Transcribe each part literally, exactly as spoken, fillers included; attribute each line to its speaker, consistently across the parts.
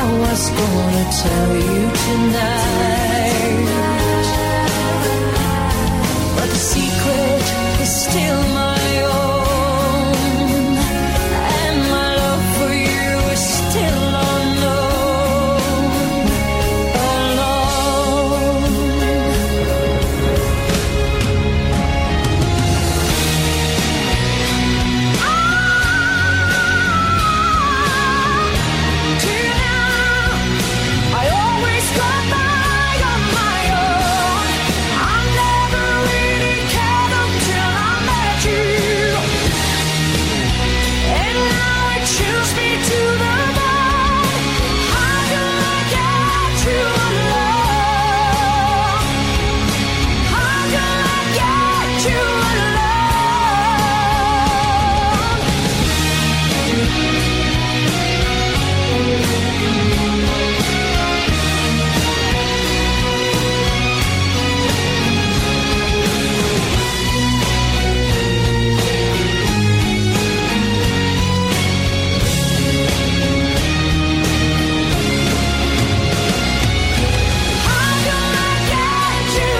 Speaker 1: was gonna tell you tonight, but the secret is still my own, and my love for you is still unknown, alone. Till now, I always got by on my own. I never really cared until I met you, and now it chills me to the bone. How do I get you alone? How do I get you alone? How do I get you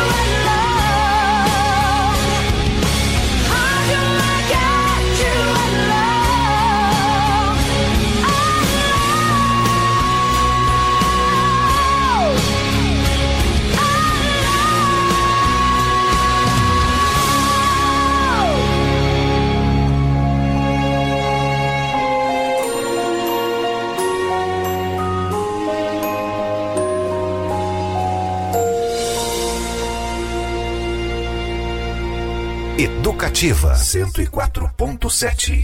Speaker 1: alone? How do I get you alone?
Speaker 2: Educativa cento e quatro ponto sete.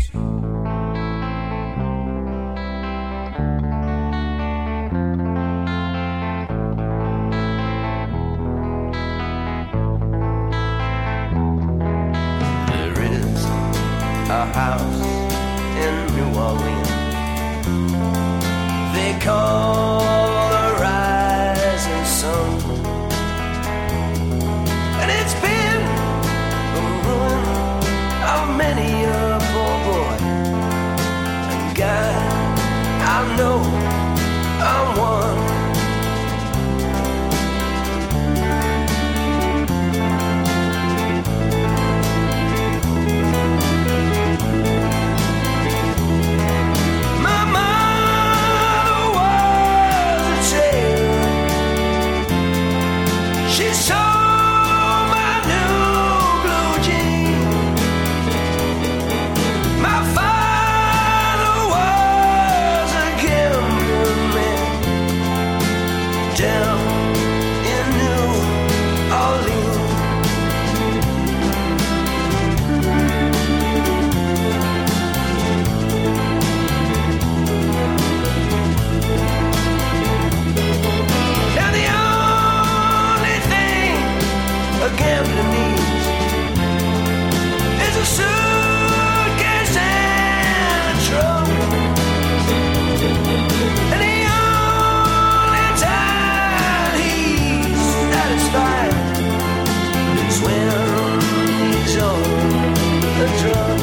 Speaker 3: There is a house in New Orleans they call the Rising Sun, and it's been the ruin of many a poor boy. And God, I know I'm one. My mother was a child. She saw my new blue jeans. My father was a gambling man down in New Orleans. Now the only thing a gambler needs is a suitcase and a trunk, and the only time he's satisfied is when he's on the drunk.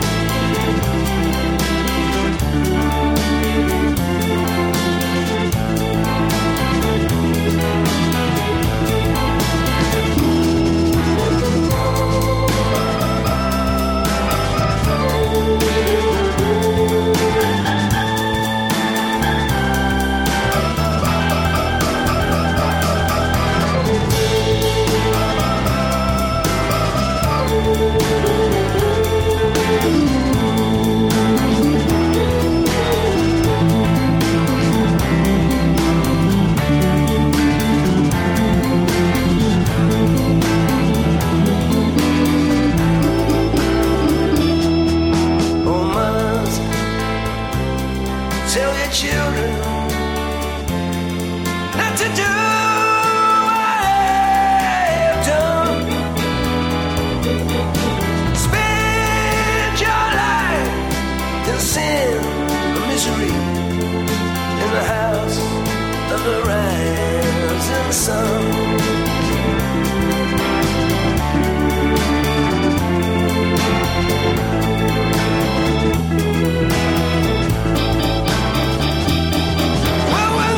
Speaker 3: Oh, mothers, tell your children not to do what I've done. Spend your life in sin and misery in the house of the rising sun. Well, when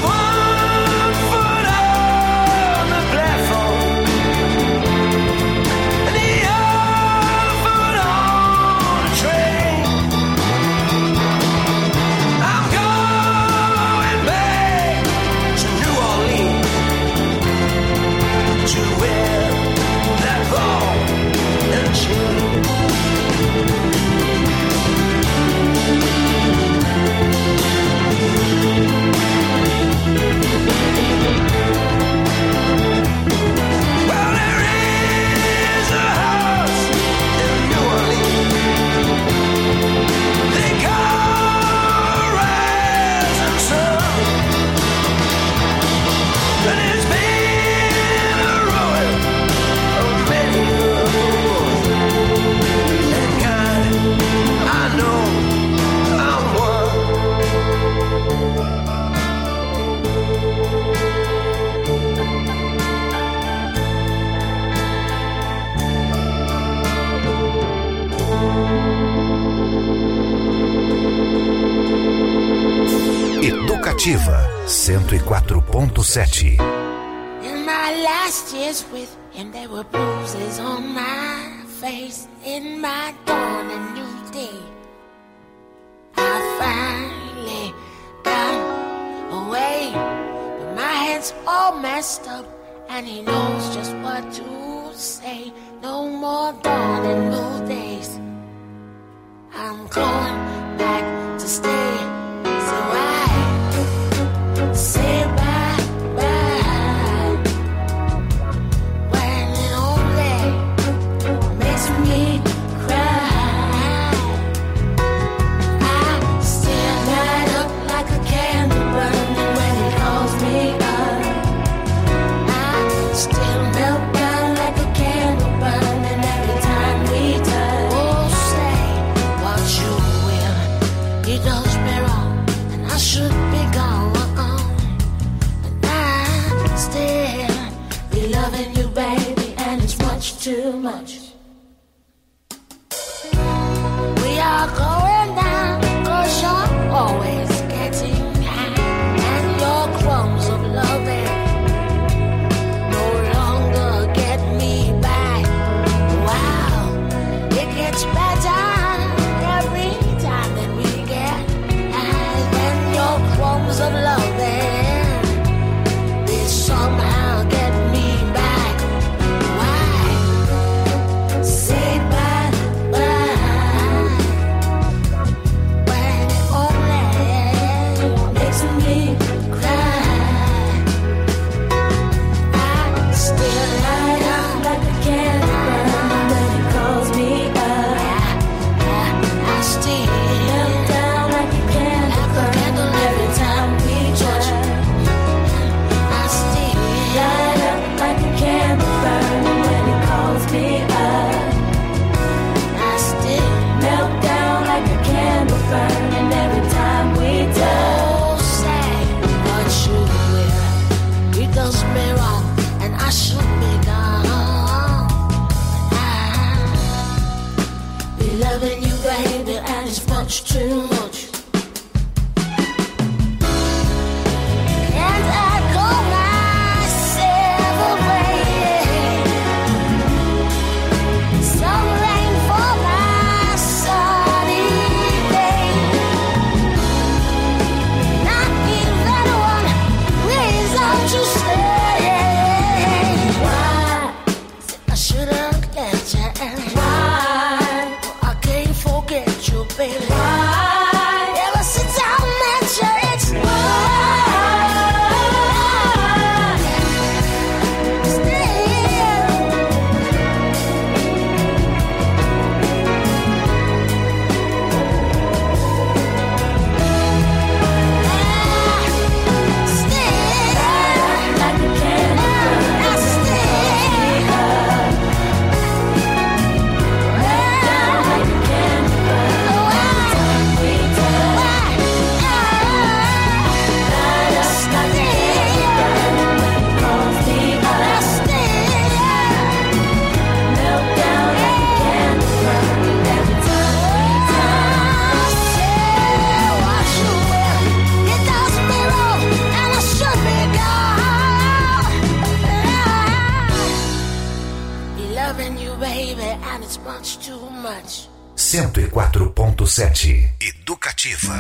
Speaker 2: Educativa cento e quatro ponto sete.
Speaker 1: In my last years with him, there were bruises on my face. In my dawn, a new day, I finally got away. But my head's all messed up, and he knows just what to say. No more dawn and new days. I'm going back to stay. So I say bye bye when it only makes me cry. I still light up like a candle burning when he calls me up. I still melt down like a candle burning every time we touch. Oh, say what you will, he does me wrong, and I should be gone. And I still be loving you, baby, and it's much too much. We are going down, cause you're always getting high, and your crumbs of loving no longer get me by. Wow, it gets better every time that we get high, when your crumbs of loving, they somehow get me back. Why? Say bye bye when it only makes me cry. I still light up like a candle when he calls me up. I still melt down like a candle every time we touch. I still light up like a candle burning when he calls me up. I still melt down like a candle burning every time we touch. Oh, say what you will, he does me wrong, and I should be gone. I be loving you, baby, and it's much too much. And I go myself away. Some rain for my sunny day. Not even one reason to stay. Why? I shouldn't let you in. Why? I can't forget you, baby. Why? Ever since I met you, it's why.
Speaker 2: cento e quatro ponto sete. Educativa.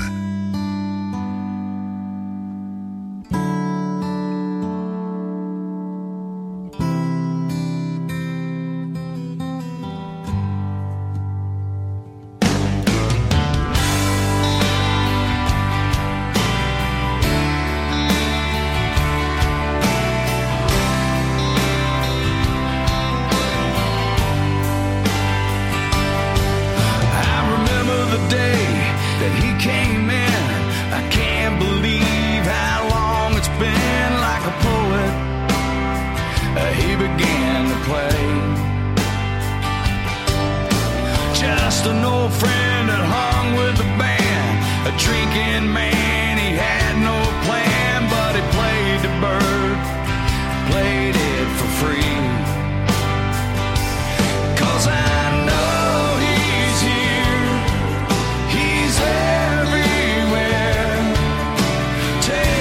Speaker 3: Take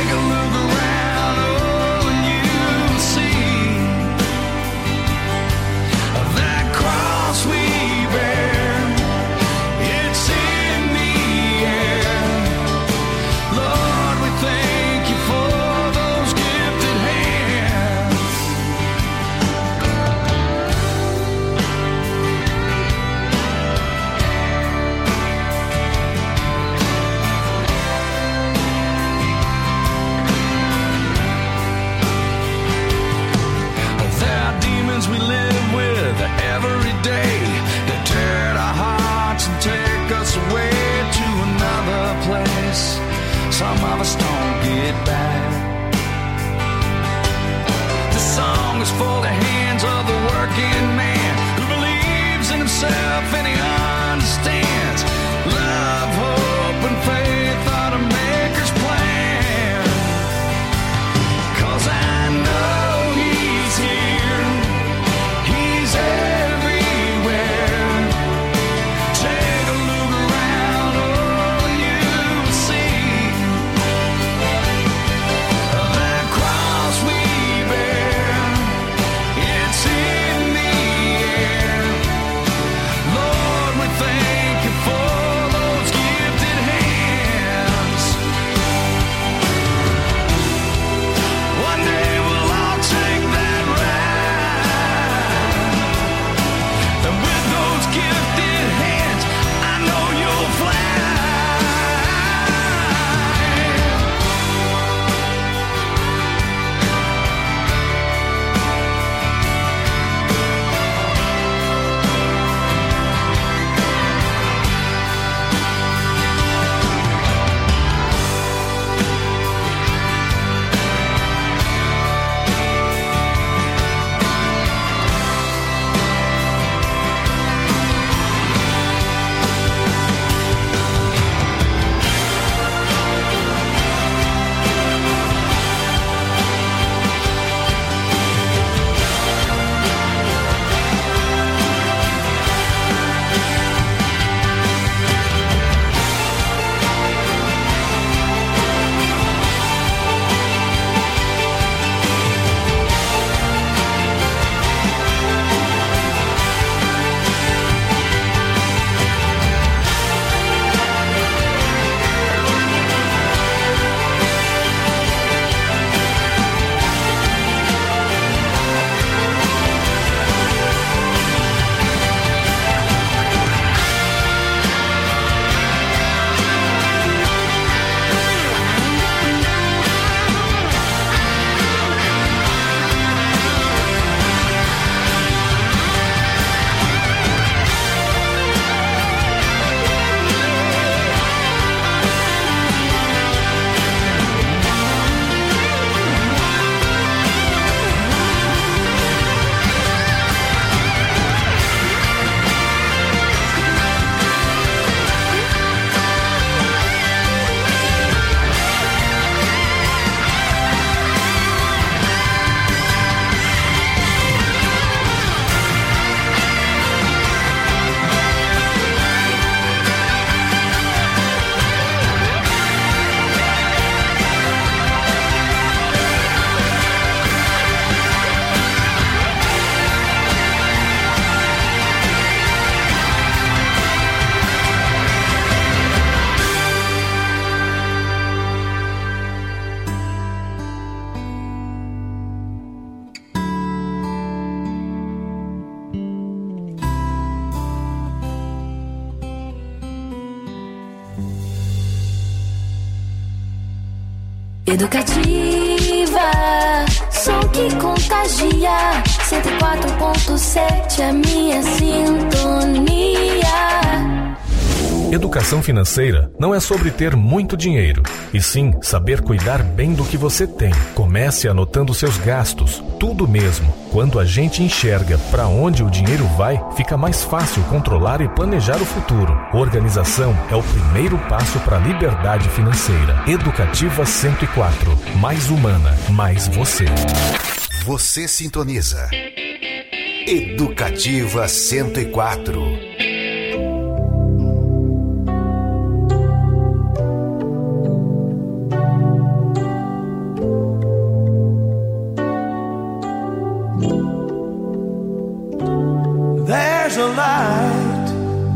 Speaker 4: some of us don't get back. This song is for the hands of the working man who believes in himself and he understands love, hope, and faith are the maker's plan. 'Cause I know he's here, he's everywhere. Take a look around, oh, you will see that cross we bear, it's in the air. Lord, we thank you for those gifted hands. One day we'll all take that ride, and with those gifted hands, I know you'll fly.
Speaker 1: Educativa, som que contagia. cento e quatro ponto sete, a minha sintonia.
Speaker 5: Educação financeira não é sobre ter muito dinheiro, e sim saber cuidar bem do que você tem. Comece anotando seus gastos, tudo mesmo. Quando a gente enxerga para onde o dinheiro vai, fica mais fácil controlar e planejar o futuro. Organização é o primeiro passo para a liberdade financeira. Educativa cento e quatro. Mais humana, mais você.
Speaker 2: Você sintoniza Educativa cento e quatro.
Speaker 3: There's a light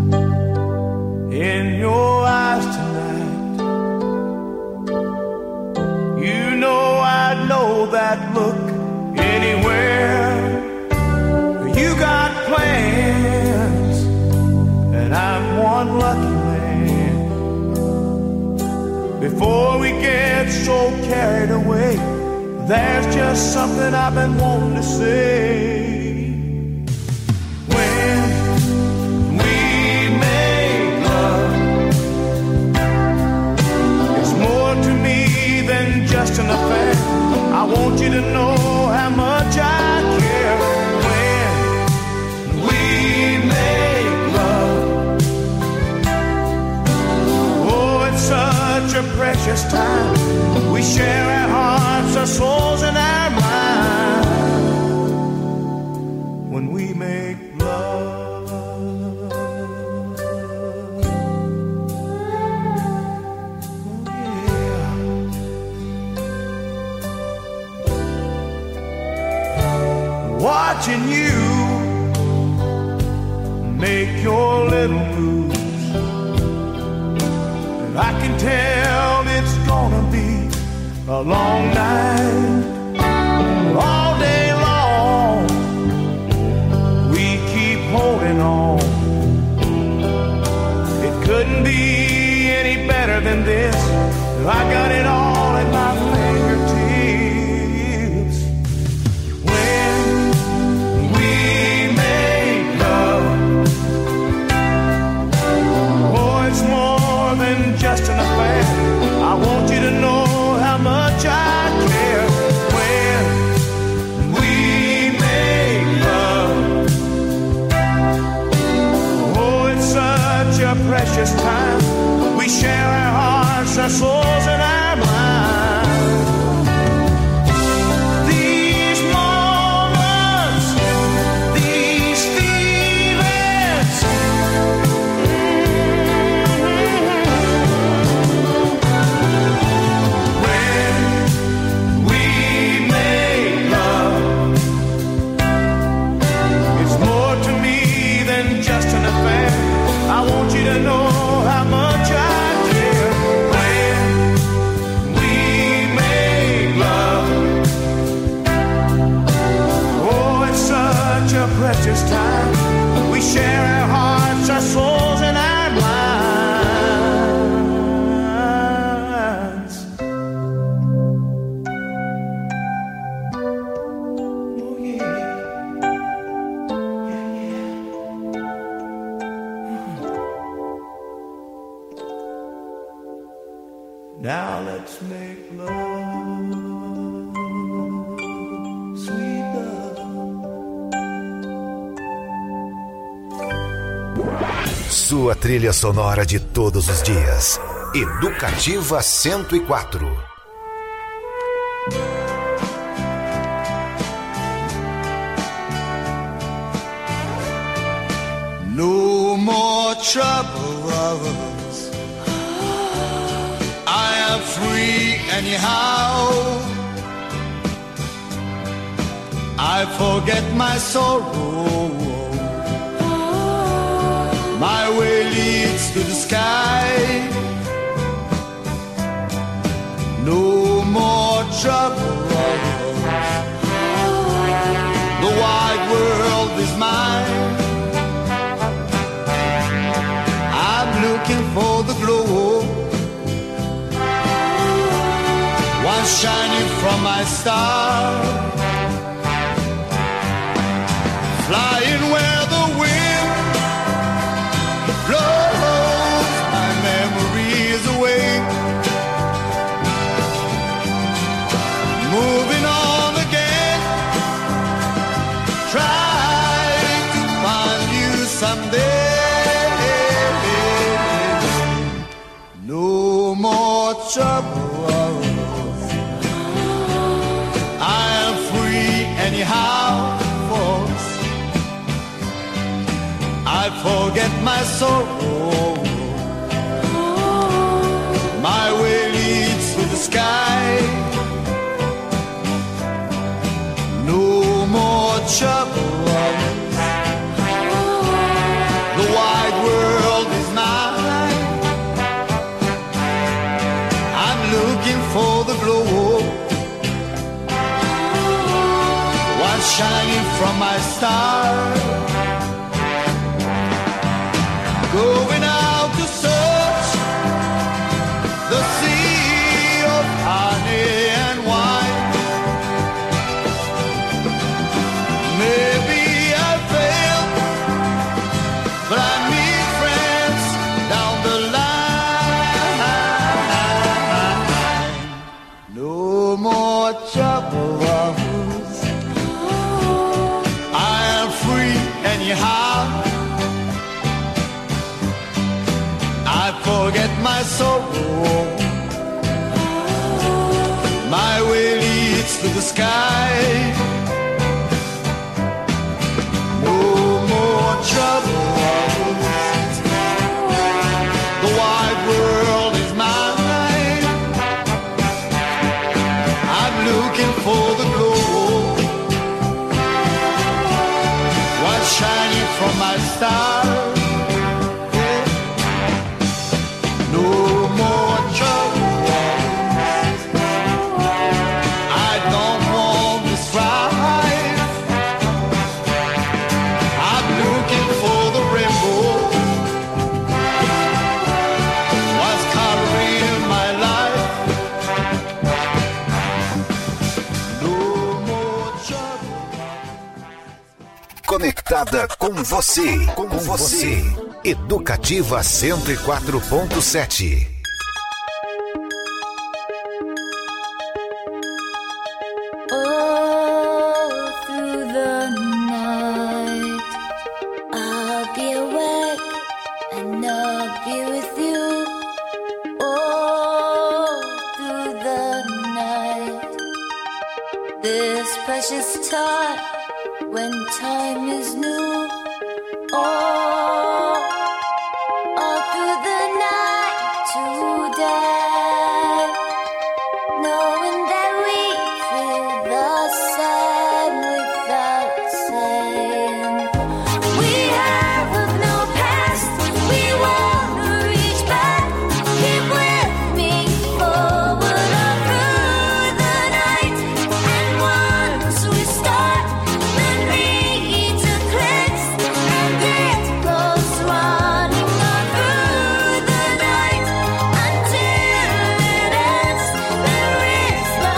Speaker 3: in your eyes tonight. You know I'd know that look anywhere. You got plans, and I'm one lucky man. Before we get so carried away, there's just something I've been wanting to say. More to just an affair. I want you to know how much I care. When we make love, oh, it's such a precious time. We share our hearts, our souls, and our minds. When we make love. Watching you make your little moves, and I can tell it's gonna be a long night. All day long we keep holding on. It couldn't be any better than this. I got it all at my fingertips. Just an affair. I want you to know how much I care. When we make love, oh, it's such a precious time. We share our hearts, our souls, and our minds. These moments, these feelings, I want you to know how much I care. When we make love, oh, it's such a precious time. We share our hearts, our souls, and our minds. Oh, yeah. Now let's make love, sweet love.
Speaker 2: Sua trilha sonora de todos os dias. Educativa cento e quatro.
Speaker 6: No more trouble. I am free anyhow. I forget my sorrow. My way leads to the sky. No more trouble. The wide world is mine. I'm looking for the glow, one shining from my star, flying where the wind blows my memories away, moving on again, trying to find you someday. No more trouble, I am free anyhow, folks. I forget my sorrow. My way leads to the sky. No more trouble. The wide world is mine. I'm looking for the glow, one shining from my star, going out to search the sea of honey and wine. Maybe I failed, but I meet friends down the line. No troubles. I am free anyhow. I forget my sorrow. My way leads to the sky. No more troubles. The wide world is mine. I'm looking for the glow. What's shining from my star? No more troubles. I don't want this ride. I'm looking for the rainbow. What's coloring my life? No more troubles.
Speaker 2: Conectada com você, com você. Educativa cento e quatro ponto sete.
Speaker 1: All through the night, I'll be awake and I'll be with you. All through the night, this precious time when time is new. All, all through the night today, knowing that we feel the same without saying. We have no past, we wanna reach back. Keep with me forward all through the night. And once we start, then reach a cliffs, and it goes running all through the night until it ends. There is no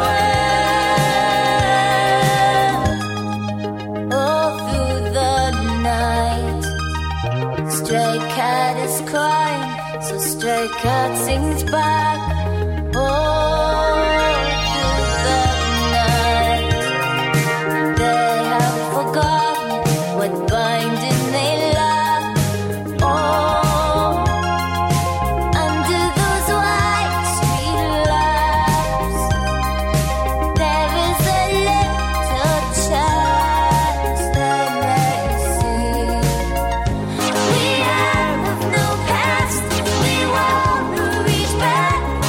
Speaker 1: end. All through the night, stray cat is crying, so stray cat sings back. All through the night, they have forgotten what binding they lack. Oh, under those white street lamps, there is a little chance they may see. We have no past, we wanna reach back.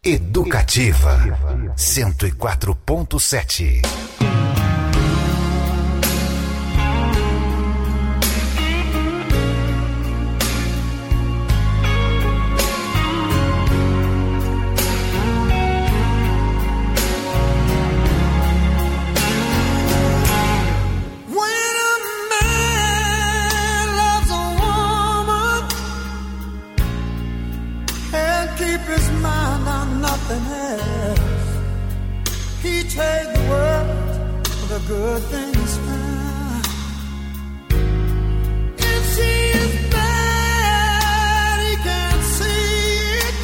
Speaker 2: Educativa cento e quatro ponto sete.
Speaker 6: Good things found. If she is bad, he can't see it.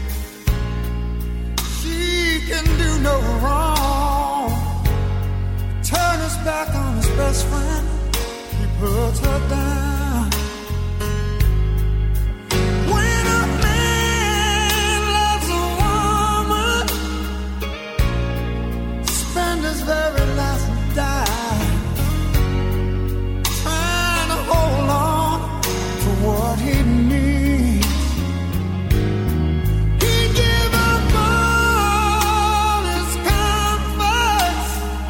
Speaker 6: She can do no wrong. Turn his back on his best friend, he puts her down. When a man loves a woman, spend his very last die, trying to hold on to what he needs. He give up all his comforts,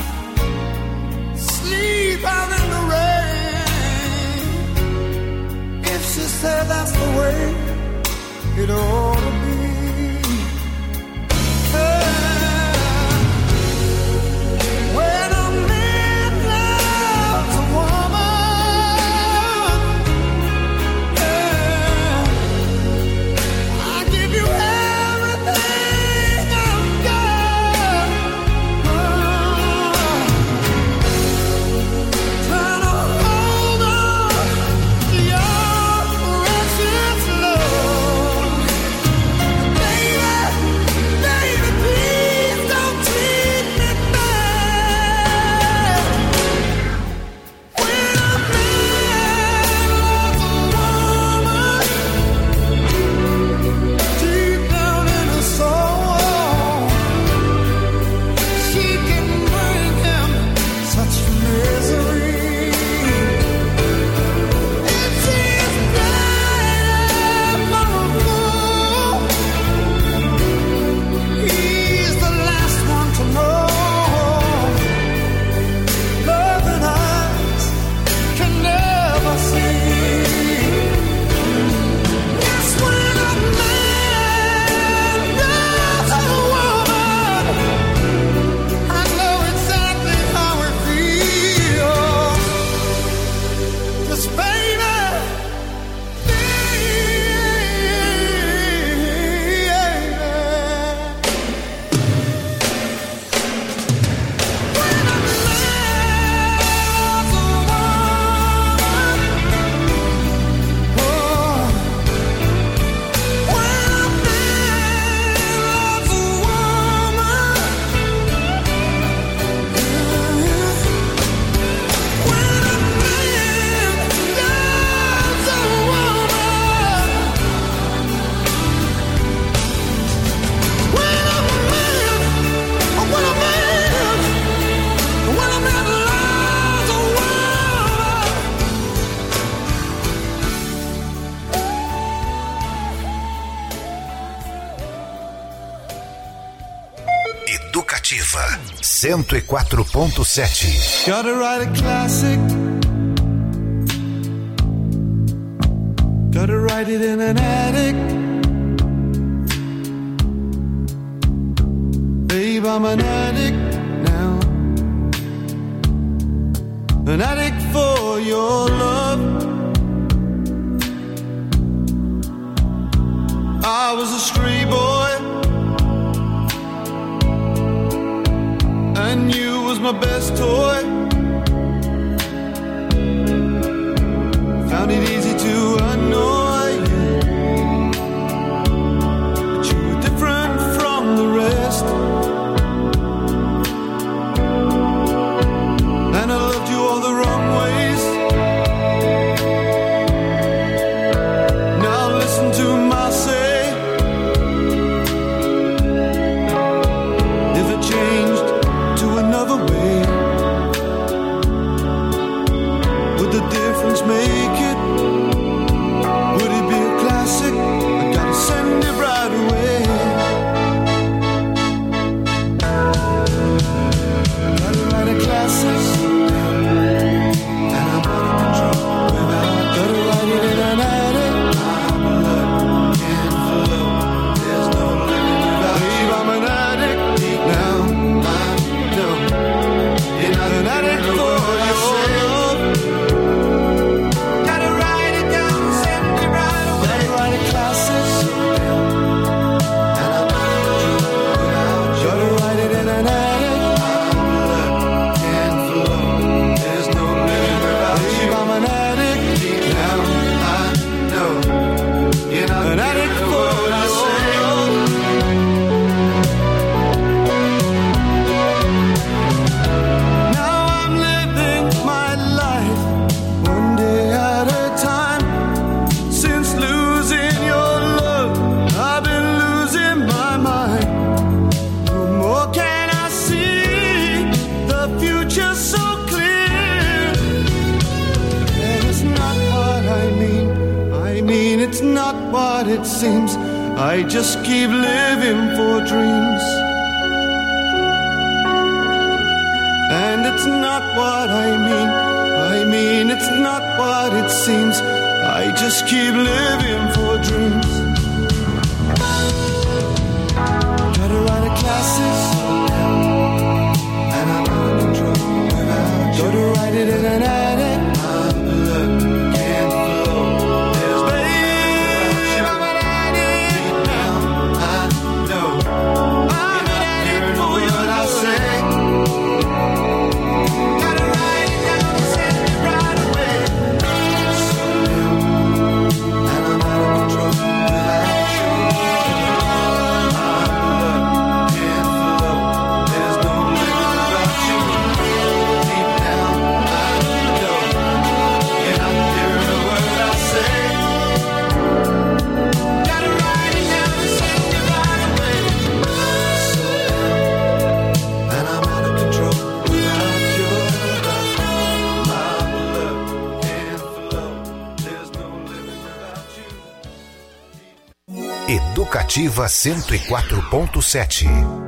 Speaker 6: sleep out in the rain. If she said that's the way it ought to be. Hey.
Speaker 2: cento e quatro ponto sete.
Speaker 6: Gotta write a classic. Gotta write it in an attic. Babe, I'm an addict now. An addict for your love. I was a stray boy, and you was my best toy. Found it easy to annoy you, but you were different from the rest. And I loved you all the wrong ways. Now listen to my say. If it changed to another way, what it seems. I just keep living for dreams. And it's not what I mean. I mean, it's not what it seems. I just keep living for dreams. Gotta write a classes, and I'm out of control without you. Gotta write it in an attic. My blood can't flow. There's babe, I'm an addict now. I know. I'm an addict for what I say. Gotta write it down and send it right away. So down, and I'm out of control without you. My blood can't flow. There's no living without you. Deep down, I know. You're not hearing a word I say. Gotta write it down and send it right away. So down, and I'm out of control without your love. My blood can't flow. There's no living without you.
Speaker 2: Educativa cento e quatro ponto sete.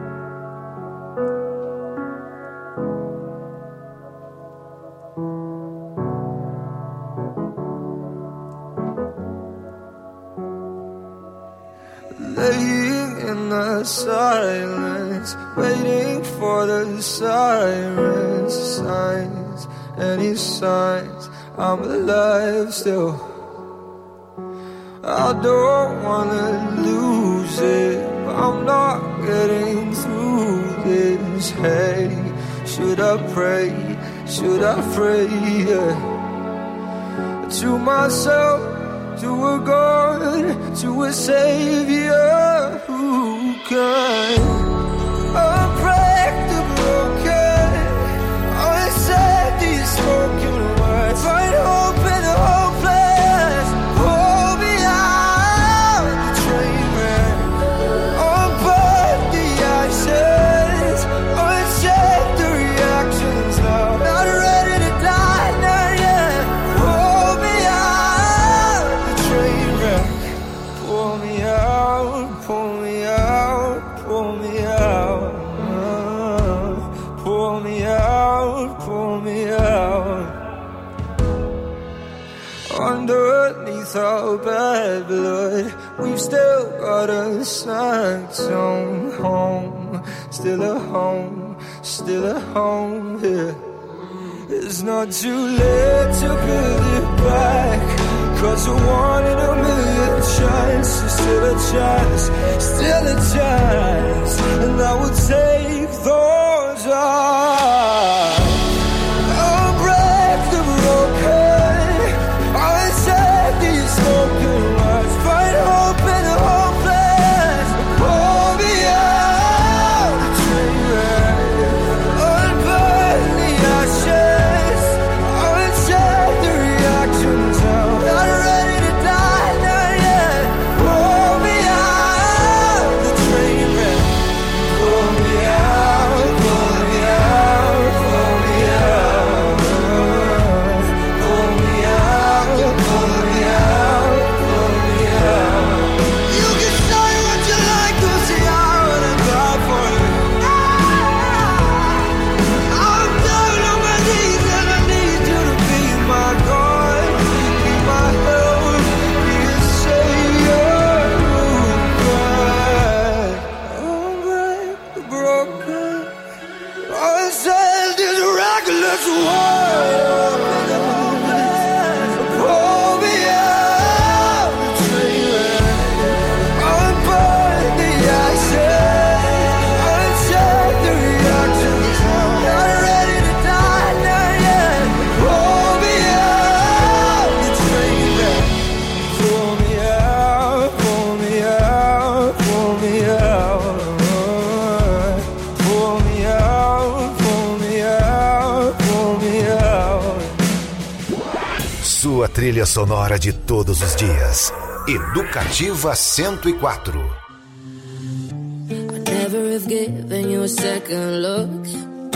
Speaker 6: Laying in the silence, waiting for the sirens, signs, any signs I'm alive still. I don't wanna lose it, but I'm not getting through this. Hey, should I pray? Should I pray? Yeah. To myself, to a God, to a Savior who can unbreak the broken, unsaid these spoken words, find hope in the hopeless, pull me out the train wreck, unburn the ashes, uncheck the reactions now, not ready to die, not yet, pull me out the train wreck, pull me out, pull me out, pull me out, uh, pull me out, pull me out. Underneath our bad blood, we've still got a snack zone home, still a home, still a home here. It's not too late to build it back, 'cause a one in a million chance is still a chance, still a chance, and I would take those odds. I'll break the broken, I'll set these spoken words, find hope in the hopeless, pull me out the train wreck, unburn the ashes, uncheck the reactions now, not ready to die, not yet, pull me out the train wreck, pull me out, pull me out, pull me out, pull me out, pull me out, pull me out. You can say what you like, 'cause see I wanna die for you. I'm down on my knees and I need you to be my God, be my help, be a savior who can unbreak the broken. I said this reckless world, pull me out the train wreck, unburn the ashes, uncheck the reactions now, not ready to die, not yet, pull me out the train wreck, pull me out, pull me out, pull me out, pull me out, pull me out, pull me out.
Speaker 2: Sua trilha sonora de todos os dias. Educativa cento e quatro.
Speaker 1: I'd never have given you a second look,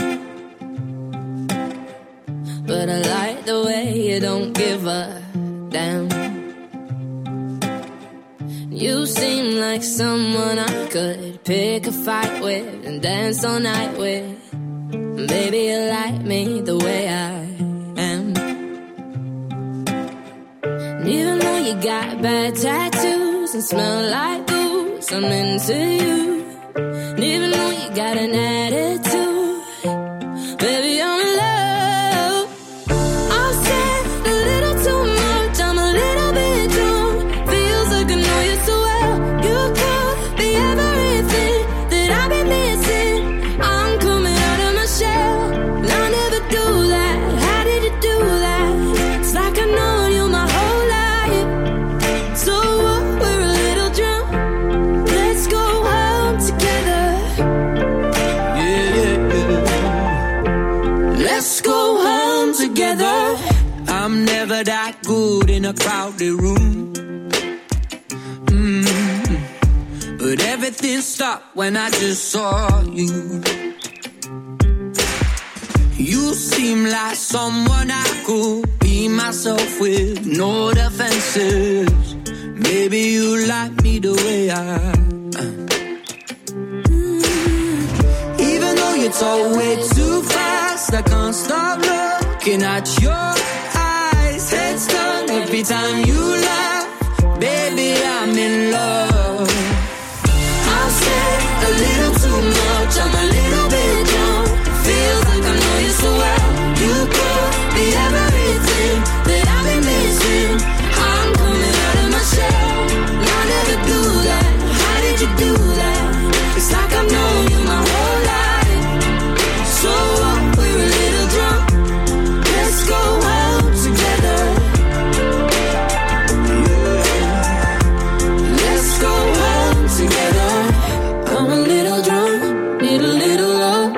Speaker 1: but I like the way you don't give a damn. You seem like someone I could pick a fight with and dance all night with. Baby, you like me the way I am. And even though you got bad tattoos and smell like booze, I'm into you. And even though you got an attitude, baby, I'm in love. I've said a little too much, I'm a little bit drunk. Feels like I know you so well. You could be everything that I've been missing. I'm coming out of my shell, and I never do that. How did you do that? It's like I've known you my whole life. So what, we're a little drunk. Let's go home together.
Speaker 6: Yeah, yeah, yeah. Let's go home together. I'm never that good in a crowded room. Mm. But everything stopped when I just saw you. You seem like someone I could be myself with, no defenses. Maybe you like me the way I am. Even though you talk way too fast, I can't stop looking at your eyes. Head's done every time you laugh. Baby, I'm in love. I've said a little too much, I'm a little bit drunk. Feels like I know you so well. You could be everything that I've been missing. I'm coming out of my shell, and I never do that. How did you do that? It's like I've known you my whole life. So what, we're a little drunk. Let's go home together. Let's go home together. I'm a little drunk, need a little love.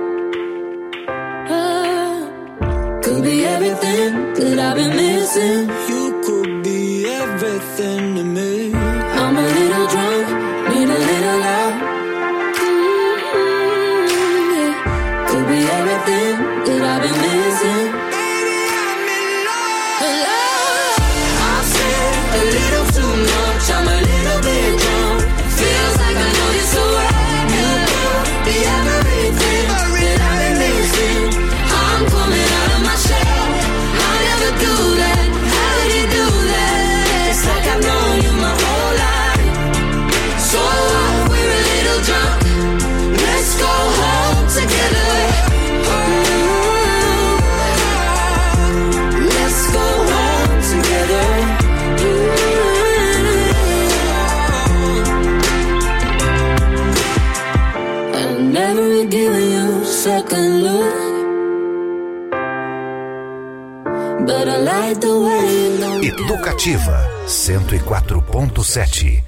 Speaker 6: Ah, could be everything that I've been missing. You could be everything to me. I'm a little drunk, need a little love. Mm-hmm, yeah. Could be everything that I've been missing. Baby, I'm in love. I've said a little too much, I'm a little bit drunk. Feels like I know you so well. You could be everything that I've been missing. I'm coming out of my shell, I never do that. How did you do that? It's like I've known you my whole life. So what, we're a little drunk. Let's go home together. Let's go home together. I've never given you a second look, but I like the way you know.
Speaker 2: Educativa cento e quatro ponto sete.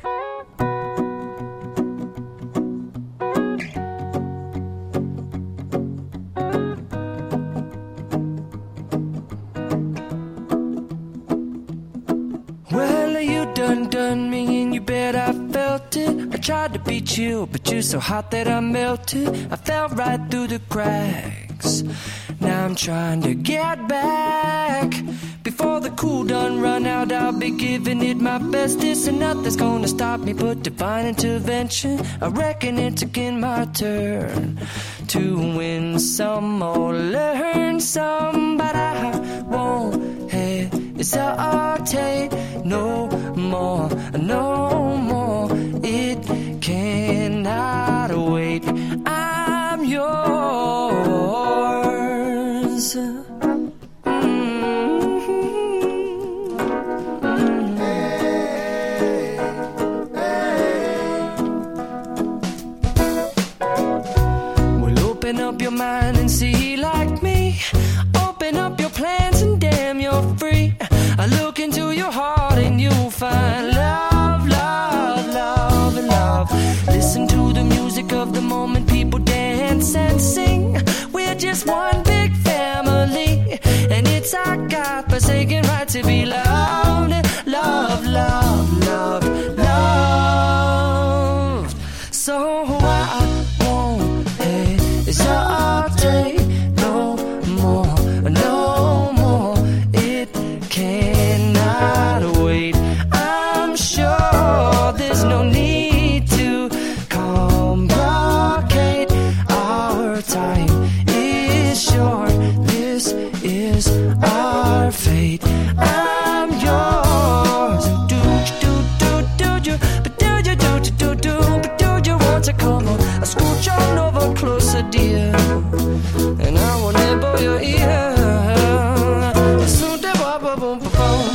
Speaker 6: Well, you done done me and you bet I felt it. I tried to beat you, but you're so hot that I melted. I fell right through the cracks. Now I'm trying to get back. Before the cool done run out, I'll be giving it my best. This and nothing's gonna stop me but divine intervention. I reckon it's again my turn to win some or learn some, but I won't hesitate no more, no more. It cannot wait. I'm yours. Open up your mind and see like me. Open up your plans and damn, you're free. I look into your heart and you'll find love, love, love, and love. Listen to the music of the moment, people dance and sing. We're just one big family, and it's our God-forsaken right to be loved, love, love, love, love. So I won't hesitate no more, no more. It cannot wait. I'm sure There's no need to complicate. Our time is short. This is our fate. I'm yours. Do do do do do, but do you do do do do, but do you want to come on? I scooch on over closer, dear, and I will nibble your ear. So da ba ba boom ba boom.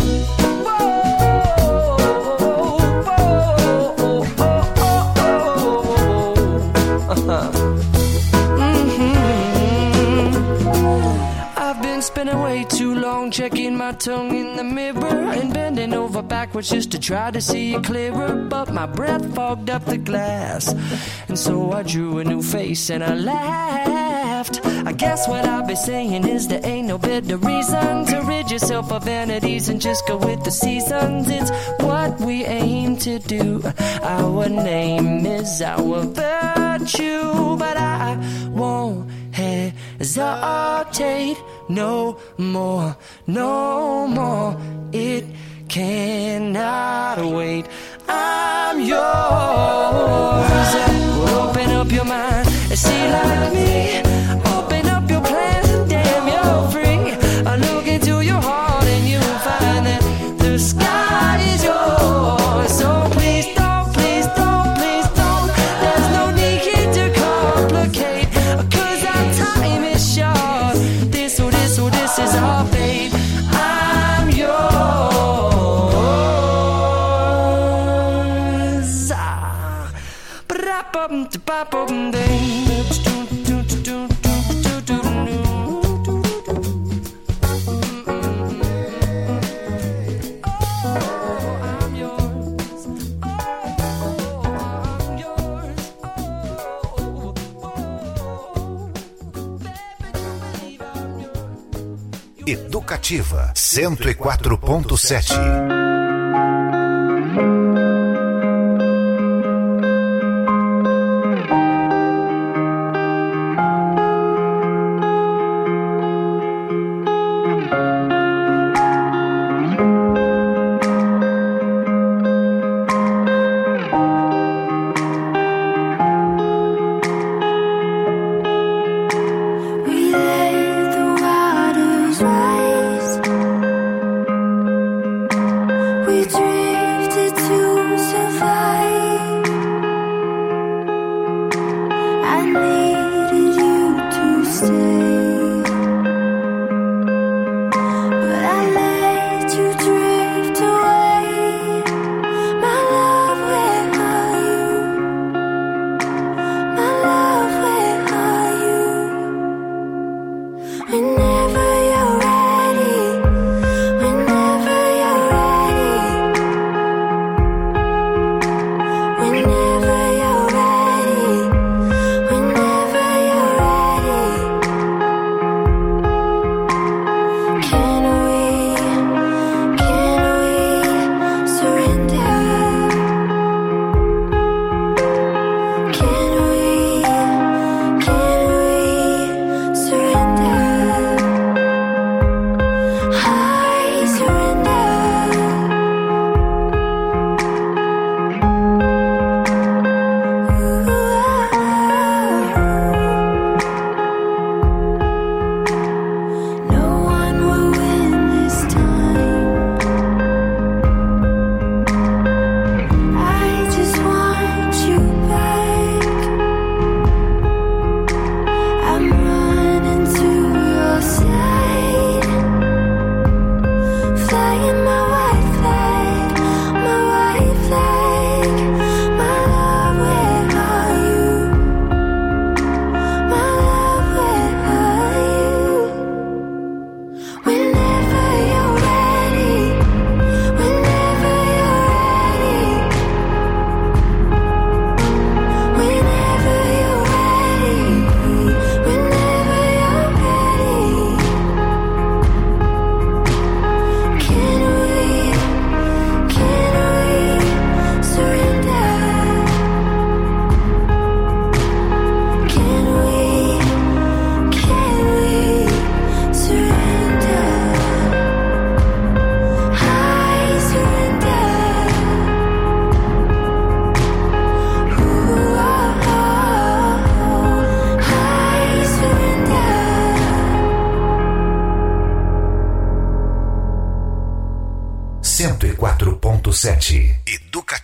Speaker 6: Spending way too long checking my tongue in the mirror and bending over backwards just to try to see it clearer, but my breath fogged up the glass, and so I drew a new face and I laughed. I guess what I'll be saying is there ain't no better reason to rid yourself of vanities and just go with the seasons. It's what we aim to do. Our name is our virtue, but I won't hesitate no more, no more. It cannot wait. I'm yours. Well, open up your mind and see like me. Open up your plans and damn, you're free. I look into your heart and you'll find that the sky is yours. So please don't, please don't, please don't. There's no need here to complicate, 'cause our time is short. This or this or this is our fate. I'm yours. Ah.
Speaker 2: Educativa cento e quatro ponto sete.
Speaker 1: We let the waters rise.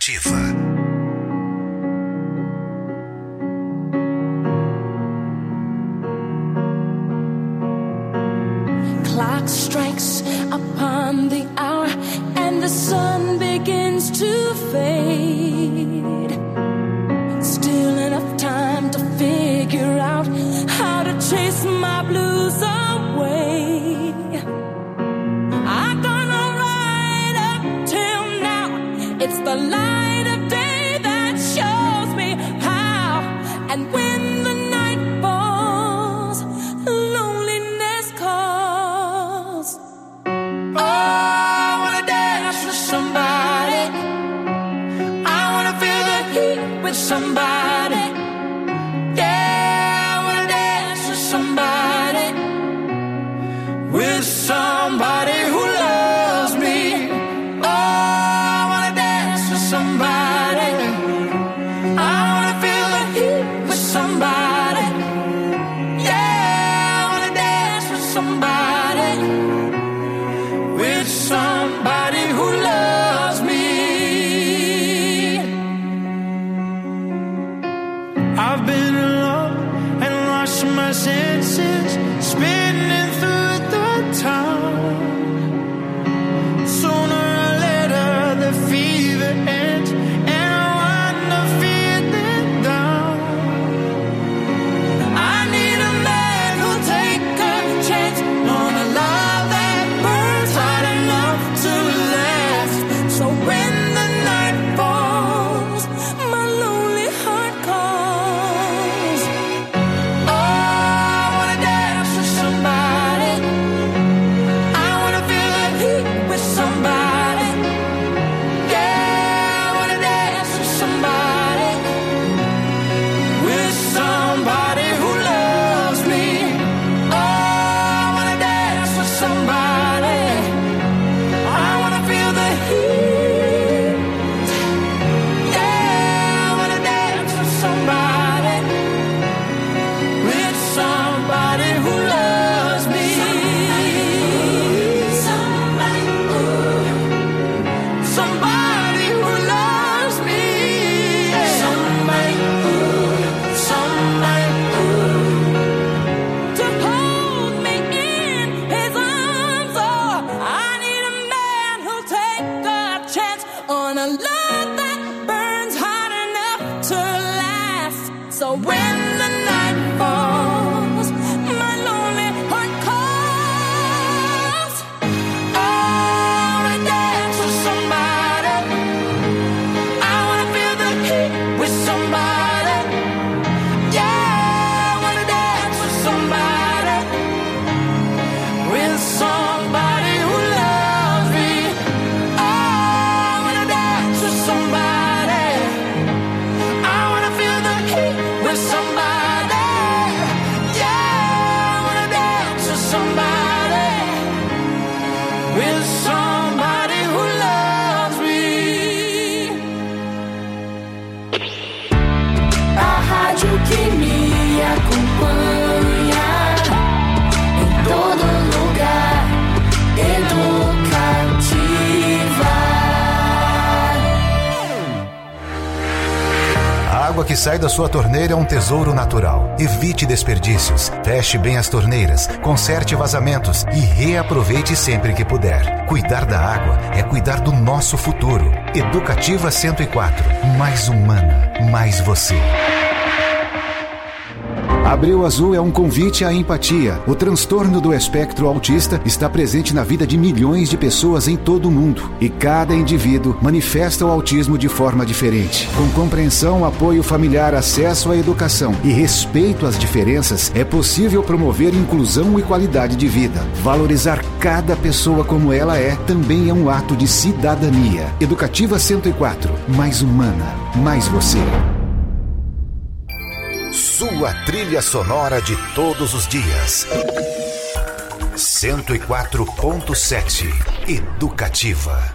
Speaker 2: Educativa.
Speaker 1: Clock strikes upon the hour and the sun begins to fade. Still enough time to figure out how to chase my blues away. I've done alright up till now. It's the light of day that shows me how. And when the night falls, loneliness calls. Oh, I wanna dance with somebody. I wanna feel the heat with somebody. Yeah, I wanna dance with somebody. With somebody who loves me. Oh, I wanna dance with somebody. I wanna feel the heat with somebody. Yeah, I wanna dance with somebody. With somebody who loves me.
Speaker 6: I've been alone and lost my senses, spinning through the town. Sooner or later the fever ends and I wind up feeling down. I need a man who'll take a chance on a love that burns hot enough to last.
Speaker 1: So when the night falls, my lonely heart calls.
Speaker 6: Oh, I wanna dance with somebody. I wanna feel the heat with somebody. Yeah, I wanna dance with somebody. With somebody who loves me. Oh, I wanna dance with somebody. I wanna feel the heat. Yeah, I wanna dance with somebody. With somebody who loves me.
Speaker 1: Somebody,
Speaker 6: Somebody who loves me.
Speaker 1: somebody,
Speaker 6: Somebody
Speaker 1: to hold me in his arms. Oh, I need a man who'll take a chance on a love that burns hot enough to last. So when the night falls, my lonely heart calls.
Speaker 6: I wanna dance with somebody. I wanna feel the heat with somebody. Yeah, I wanna dance with somebody. With somebody who loves me. I wanna dance with somebody. I wanna feel the heat with somebody. Yeah, I wanna dance with somebody. With somebody who loves me.
Speaker 1: A rádio que me acompanha em todo lugar. Educativa.
Speaker 2: A água que sai da sua torneira é um tesouro natural. Evite desperdícios, feche bem as torneiras, conserte vazamentos e reaproveite sempre que puder. Cuidar da água é cuidar do nosso futuro. Educativa cento e quatro. Mais humana, mais você.
Speaker 7: Abril Azul é um convite à empatia. O transtorno do espectro autista está presente na vida de milhões de pessoas em todo o mundo. E cada indivíduo manifesta o autismo de forma diferente. Com compreensão, apoio familiar, acesso à educação e respeito às diferenças, é possível promover inclusão e qualidade de vida. Valorizar cada pessoa como ela é também é um ato de cidadania. Educativa cento e quatro. Mais humana, mais você.
Speaker 2: Sua trilha sonora de todos os dias. cento e quatro ponto sete. Educativa.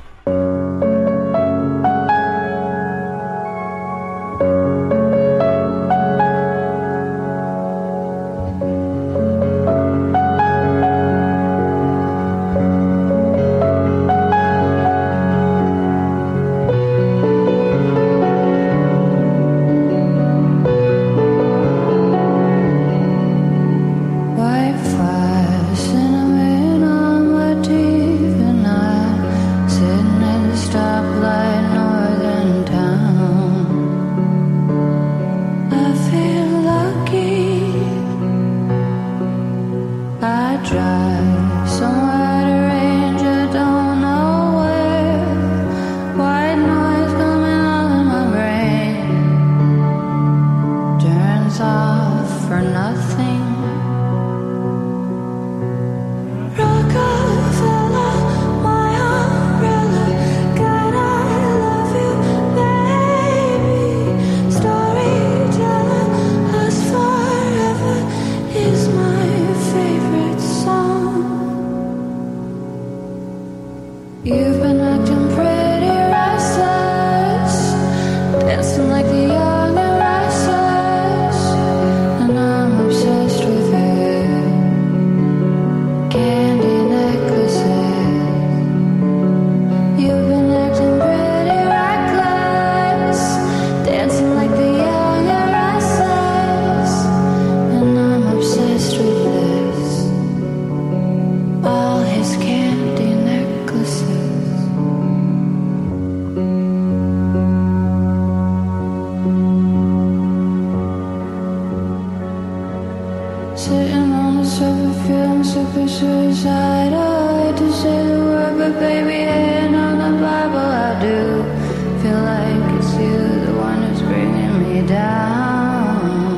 Speaker 1: super suicidal. I hate to say the word, but baby, hand on the Bible, I do feel like it's you, the one who's bringing me down.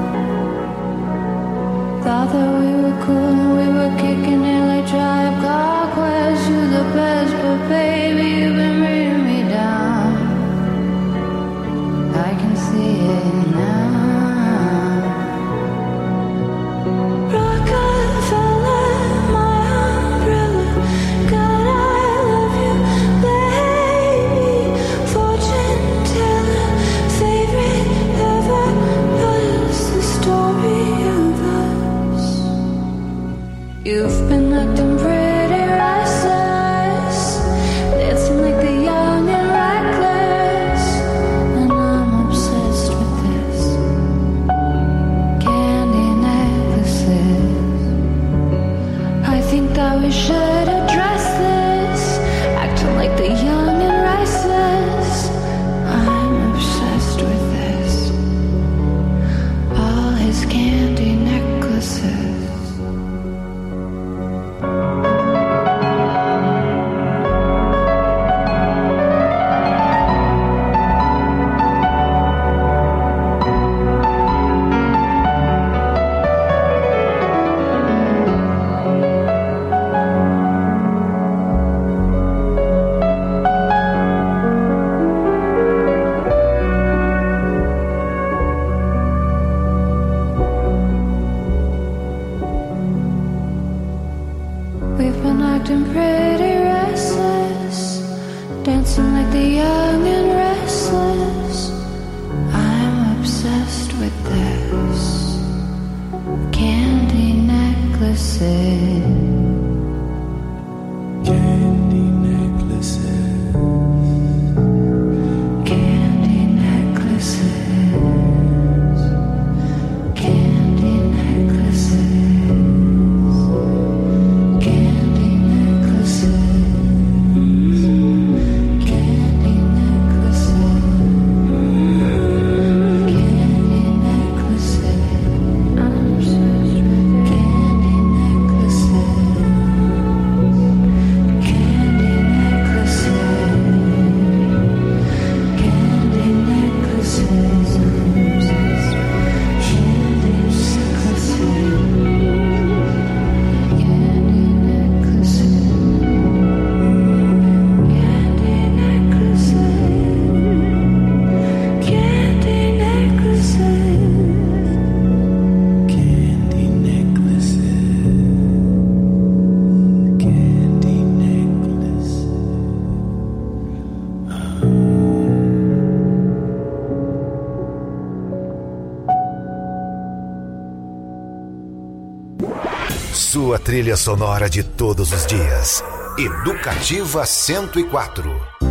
Speaker 1: Thought that we were cool and we were kicking it like Tribe Called Quest. You're the best, but baby, you've been bringing me down. I can see it now. You've been acting pretty restless, dancing like the young and reckless, and I'm obsessed with this. Candy necklaces. I think that we should address this, acting like the young and restless. I'm obsessed with this. All his candy necklaces. We've been acting pretty restless, dancing like the young and restless. I'm obsessed with this. Candy necklaces. Candy necklaces. Candy necklaces. Candy necklaces.
Speaker 2: Sua trilha sonora de todos os dias. Educativa cento e quatro.